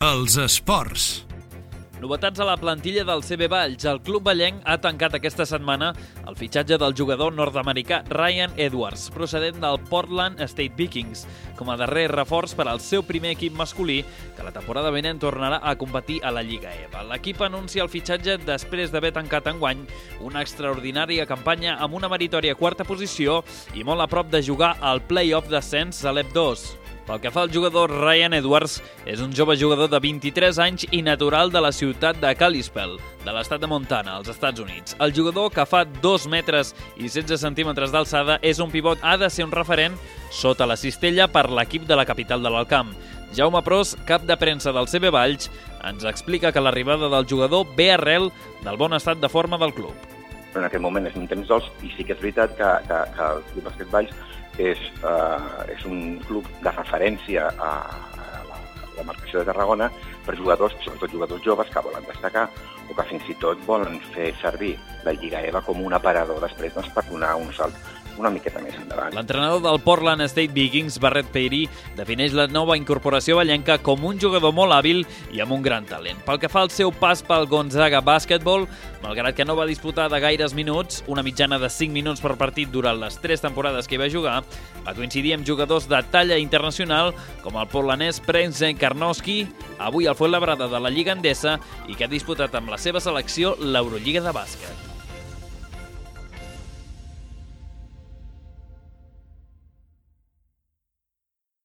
Els esports. Novetats a la plantilla del CB Valls. El club vallenc ha tancat aquesta setmana el fitxatge del jugador nord-americà Ryan Edwards, procedent del Portland State Vikings, com a darrer reforç per al seu primer equip masculí, que la temporada vinent tornarà a competir a la Lliga EVA. L'equip anuncia el fitxatge després d'haver tancat enguany una extraordinària campanya amb una meritòria quarta posició i molt a prop de jugar al play-off d'ascens a l'EP 2. Pel que fa al jugador, Ryan Edwards és un jove jugador de 23 anys i natural de la ciutat de Kalispell, de l'estat de Montana, als Estats Units. El jugador, que fa 2 metres i 16 centímetres d'alçada, és un pivot, ha de ser un referent sota la cistella per l'equip de la capital de l'Alt Camp. Jaume Pros, cap de premsa del CB Valls, ens explica que l'arribada del jugador ve arrel del bon estat de forma del club. En aquest moment és un temps dolç i sí que és veritat que el Club Bàsquet Valls és un club de referència a la marcació de Tarragona per jugadors, sobretot jugadors joves que volen destacar o que fins i tot volen fer servir la Lliga EVA com un aparador després per donar un salt una miqueta més endavant. L'entrenador del Portland State Vikings, Barrett Peary, defineix la nova incorporació vallenca com un jugador molt hàbil i amb un gran talent. Pel que fa al seu pas pel Gonzaga Basketball, malgrat que no va disputar de gaires minuts, una mitjana de 5 minuts per partit durant les 3 temporades que hi va jugar, va coincidir amb jugadors de talla internacional com el portlandès Prince Karnowski, avui al Fuenlabrada de la Lliga Endesa i que ha disputat amb la seva selecció l'Eurolliga de bàsquet.